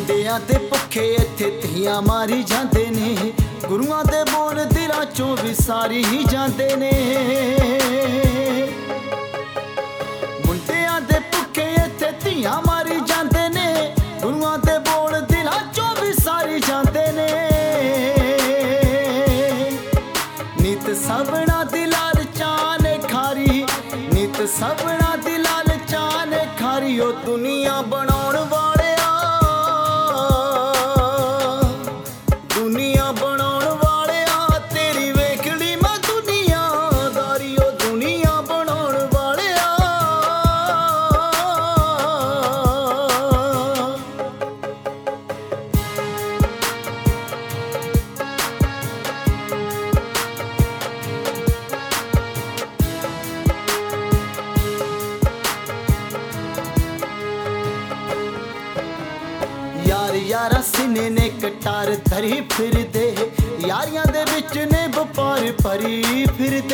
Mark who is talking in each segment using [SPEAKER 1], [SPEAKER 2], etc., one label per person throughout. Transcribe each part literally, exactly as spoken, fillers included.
[SPEAKER 1] ਮੁੰਡਿਆਂ ਤੇ ਭੁੱਖੇ ਇੱਥੇ ਧੀਆਂ ਮਾਰੀ ਜਾਂਦੇ ਨੇ, ਗੁਰੂਆਂ ਦੇ ਬੋਲ ਦਿਲਾਂ ਚੋਂ ਵਿਸਾਰੀ ਹੀ ਜਾਂਦੇ ਨੇ। ਮੁੰਡਿਆਂ ਦੇ ਭੁੱਖੇ ਇੱਥੇ ਧੀਆਂ ਮਾਰੀ ਜਾਂਦੇ ਨੇ, ਗੁਰੂਆਂ ਦੇ ਬੋਲ ਦਿਲਾਂ ਚੋਂ ਵਿਸਾਰੀ ਜਾਂਦੇ ਨੇ। ਨੀਤ ਸਭਨਾ ਦੀ ਲਾਲਚਾਂ ਨੇ ਖਾਰੀ, ਨੀਤ ਸਭਨਾ ਦੀ ਲਾਲਚਾਂ ਨੇ ਖਾਰੀ। ਉਹ ਦੁਨੀਆ ਬਣਾਉਣ ਵਾਲਿਆ, ਦੁਨੀਆ ਬਣਾਉਣ ਵਾਲਿਆ, ਤੇਰੀ ਵੇਖੜੀ ਮੈਂ ਦੁਨੀਆਦਾਰੀ। ਉਹ ਦੁਨੀਆ ਬਣਾਉਣ ਵਾਲਿਆ। यार यारा सीने ने कटार धरी फिरदे, यारियां दे विच ने व्यापार भरी फिरदे।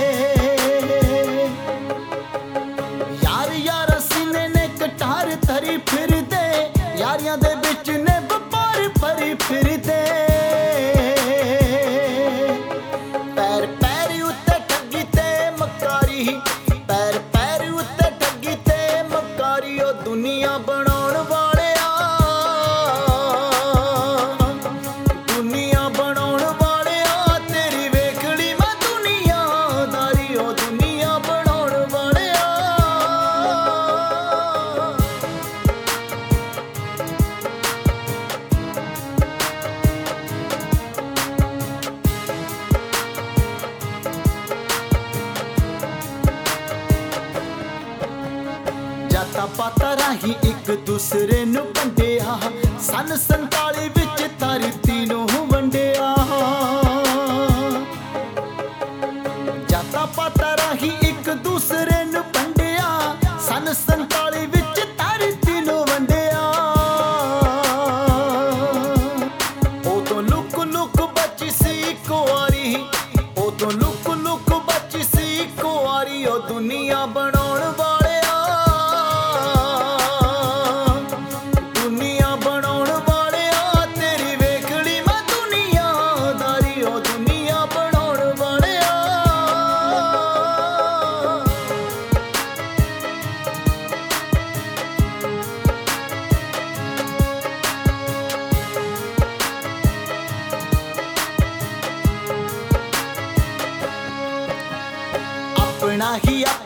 [SPEAKER 1] यार यारा सीने ने कटार धरी फिरदे, यारियां दे विच ने व्यापार भरी फिरदे। पैर पैर उत्ते ठगी ते मकारी, पैर पैर उत्ते ठगी ते मकारी। ओ दुनिया बनाउण वाले, जाता पाता राही एक दूसरे नू वंडिया, सन संताली विच धरती नू वंडिया। जाता पाता राही एक दूसरे नू वंडिया, सन संताली विच धरती नू वंडिया। उदों लुक लुक बची सी कुआरी, उदों लुक लुक बची सी कुआरी। ओ दुनिया बनाउण वाले, अपना ही